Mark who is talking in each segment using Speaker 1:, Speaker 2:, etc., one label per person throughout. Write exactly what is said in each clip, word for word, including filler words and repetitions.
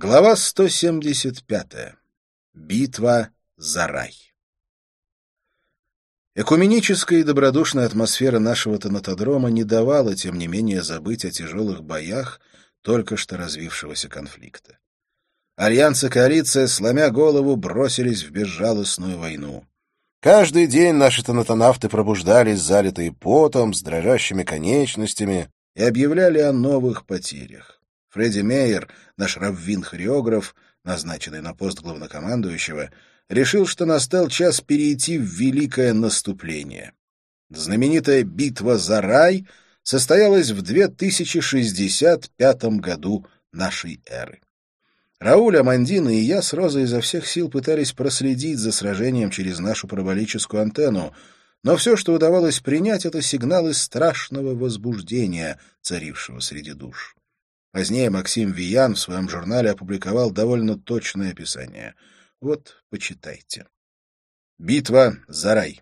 Speaker 1: Глава сто семьдесят пятая. Битва за рай. Экуменическая и добродушная атмосфера нашего танатодрома не давала, тем не менее, забыть о тяжелых боях только что развившегося конфликта. Альянс и коалиция, сломя голову, бросились в безжалостную войну. Каждый день наши танатонавты пробуждались, залитые потом, с дрожащими конечностями, и объявляли о новых потерях. Фредди Мейер, наш раввин-хореограф, назначенный на пост главнокомандующего, решил, что настал час перейти в великое наступление. Знаменитая битва за рай состоялась в две тысячи шестьдесят пятом году нашей эры. Рауль, Амандина и я с Розой изо всех сил пытались проследить за сражением через нашу параболическую антенну, но все, что удавалось принять, — это сигналы страшного возбуждения, царившего среди душ. Позднее Максим Виян в своем журнале опубликовал довольно точное описание. Вот, почитайте. Битва за рай.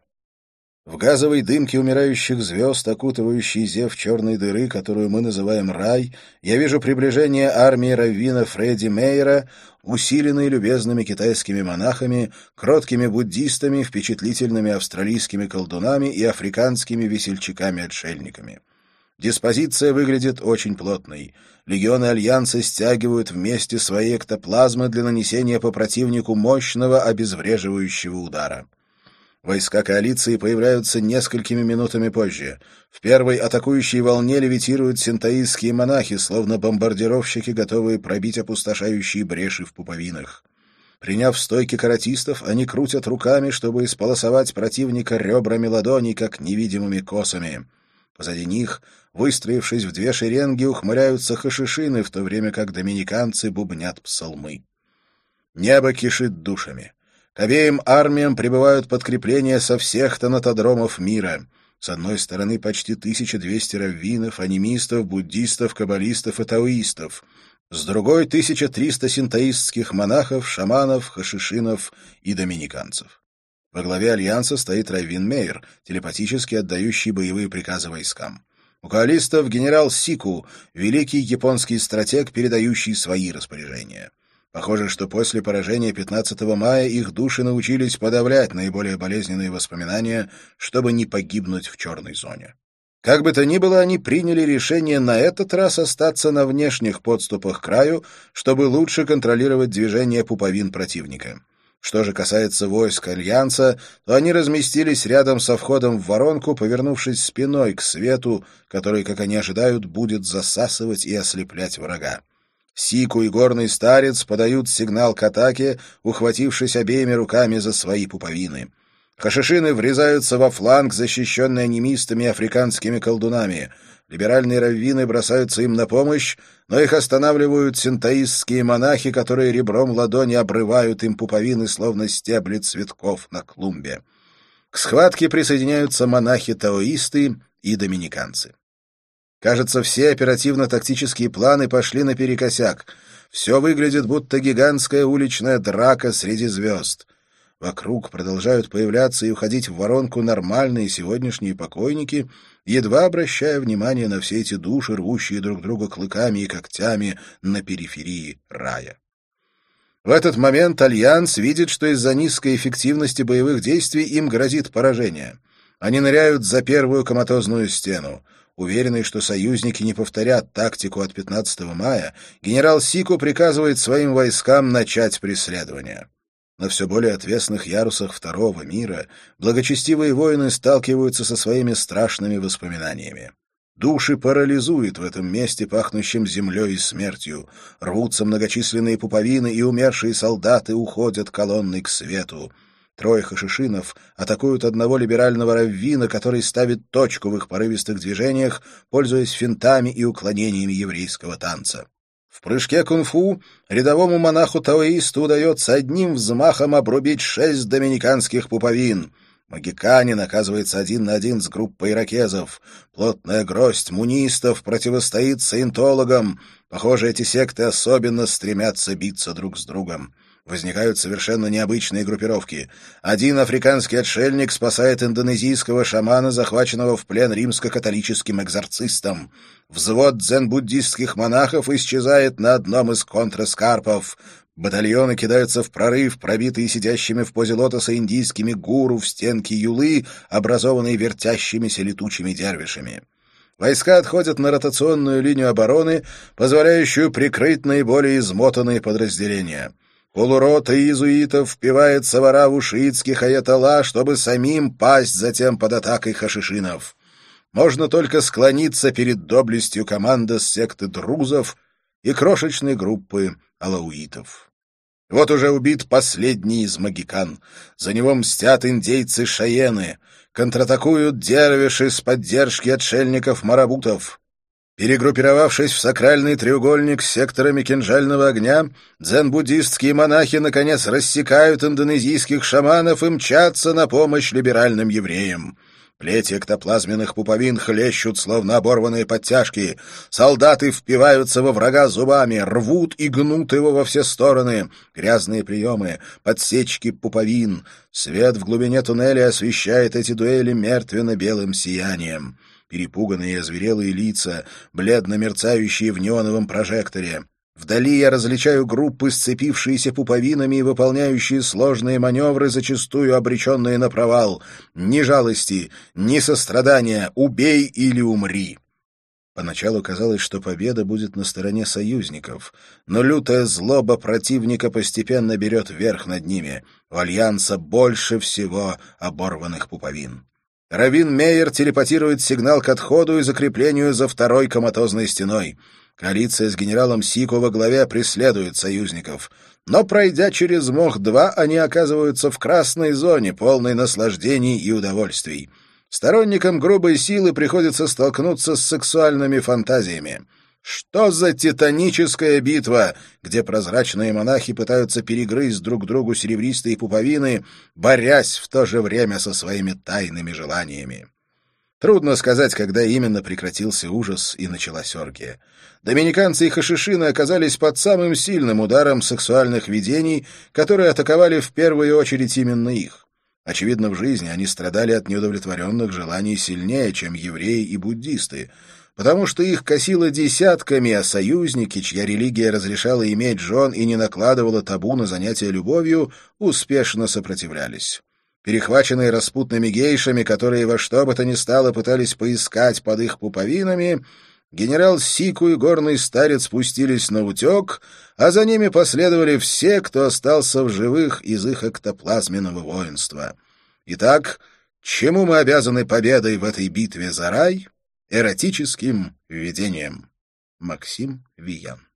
Speaker 1: В газовой дымке умирающих звезд, окутывающей зев черной дыры, которую мы называем рай, я вижу приближение армии раввина Фредди Мейера, усиленной любезными китайскими монахами, кроткими буддистами, впечатлительными австралийскими колдунами и африканскими весельчаками-отшельниками. Диспозиция выглядит очень плотной. Легионы Альянса стягивают вместе свои эктоплазмы для нанесения по противнику мощного обезвреживающего удара. Войска коалиции появляются несколькими минутами позже. В первой атакующей волне левитируют синтоистские монахи, словно бомбардировщики, готовые пробить опустошающие бреши в пуповинах. Приняв стойки каратистов, они крутят руками, чтобы исполосовать противника ребрами ладоней, как невидимыми косами. Позади них, выстроившись в две шеренги, ухмыляются хашишины, в то время как доминиканцы бубнят псалмы. Небо кишит душами. К обеим армиям прибывают подкрепления со всех танатодромов мира. С одной стороны почти тысяча двести раввинов, анимистов, буддистов, каббалистов и таоистов. С другой — тысяча триста синтоистских монахов, шаманов, хашишинов и доминиканцев. Во главе Альянса стоит раввин Мейер, телепатически отдающий боевые приказы войскам. У коалистов генерал Сику, великий японский стратег, передающий свои распоряжения. Похоже, что после поражения пятнадцатого мая их души научились подавлять наиболее болезненные воспоминания, чтобы не погибнуть в черной зоне. Как бы то ни было, они приняли решение на этот раз остаться на внешних подступах к краю, чтобы лучше контролировать движение пуповин противника. Что же касается войск Альянса, то они разместились рядом со входом в воронку, повернувшись спиной к свету, который, как они ожидают, будет засасывать и ослеплять врага. Сику и горный старец подают сигнал к атаке, ухватившись обеими руками за свои пуповины. Хашишины врезаются во фланг, защищенный анимистами и африканскими колдунами. Либеральные раввины бросаются им на помощь, но их останавливают синтоистские монахи, которые ребром ладони обрывают им пуповины, словно стебли цветков на клумбе. К схватке присоединяются монахи-таоисты и доминиканцы. Кажется, все оперативно-тактические планы пошли наперекосяк. Все выглядит, будто гигантская уличная драка среди звезд. Вокруг продолжают появляться и уходить в воронку нормальные сегодняшние покойники, едва обращая внимание на все эти души, рвущие друг друга клыками и когтями на периферии рая. В этот момент Альянс видит, что из-за низкой эффективности боевых действий им грозит поражение. Они ныряют за первую коматозную стену. Уверенный, что союзники не повторят тактику от пятнадцатого мая, генерал Сику приказывает своим войскам начать преследование. На все более отвесных ярусах второго мира благочестивые воины сталкиваются со своими страшными воспоминаниями. Души парализует в этом месте, пахнущем землей и смертью. Рвутся многочисленные пуповины, и умершие солдаты уходят колонной к свету. Трое хашишинов атакуют одного либерального раввина, который ставит точку в их порывистых движениях, пользуясь финтами и уклонениями еврейского танца. В прыжке кунг-фу рядовому монаху-таоисту удается одним взмахом обрубить шесть доминиканских пуповин. Магиканин оказывается один на один с группой ирокезов. Плотная гроздь мунистов противостоит саентологам. Похоже, эти секты особенно стремятся биться друг с другом. Возникают совершенно необычные группировки. Один африканский отшельник спасает индонезийского шамана, захваченного в плен римско-католическим экзорцистом. Взвод дзен-буддистских монахов исчезает на одном из контраскарпов. Батальоны кидаются в прорыв, пробитые сидящими в позе лотоса индийскими гуру в стенки юлы, образованные вертящимися летучими дервишами. Войска отходят на ротационную линию обороны, позволяющую прикрыть наиболее измотанные подразделения. Полурота иезуитов впивается в ораву шиитских аятолла, чтобы самим пасть затем под атакой хашишинов. Можно только склониться перед доблестью командос секты друзов и крошечной группы алауитов. Вот уже убит последний из магикан. За него мстят индейцы Шаены. Контратакуют дервиши с поддержки отшельников-марабутов. Перегруппировавшись в сакральный треугольник с секторами кинжального огня, дзен-буддистские монахи наконец рассекают индонезийских шаманов и мчатся на помощь либеральным евреям. Плети эктоплазменных пуповин хлещут, словно оборванные подтяжки. Солдаты впиваются во врага зубами, рвут и гнут его во все стороны. Грязные приемы, подсечки пуповин. Свет в глубине туннеля освещает эти дуэли мертвенно-белым сиянием. Перепуганные и озверелые лица, бледно мерцающие в неоновом прожекторе. Вдали я различаю группы, сцепившиеся пуповинами и выполняющие сложные маневры, зачастую обреченные на провал. Ни жалости, ни сострадания, убей или умри. Поначалу казалось, что победа будет на стороне союзников, но лютая злоба противника постепенно берет верх над ними. У Альянса больше всего оборванных пуповин. Раввин Мейер телепатирует сигнал к отходу и закреплению за второй коматозной стеной. Коалиция с генералом Сико во главе преследует союзников. Но, пройдя через Мох-два, они оказываются в красной зоне, полной наслаждений и удовольствий. Сторонникам грубой силы приходится столкнуться с сексуальными фантазиями. Что за титаническая битва, где прозрачные монахи пытаются перегрызть друг другу серебристые пуповины, борясь в то же время со своими тайными желаниями. Трудно сказать, когда именно прекратился ужас и началась оргия. Доминиканцы и хашишины оказались под самым сильным ударом сексуальных видений, которые атаковали в первую очередь именно их. Очевидно, в жизни они страдали от неудовлетворенных желаний сильнее, чем евреи и буддисты, потому что их косило десятками, а союзники, чья религия разрешала иметь жен и не накладывала табу на занятия любовью, успешно сопротивлялись. Перехваченные распутными гейшами, которые во что бы то ни стало пытались поискать под их пуповинами, генерал Сику и горный старец спустились на утек, а за ними последовали все, кто остался в живых из их эктоплазменного воинства. Итак, чему мы обязаны победой в этой битве за рай? Эротическим видением. Максим Виян.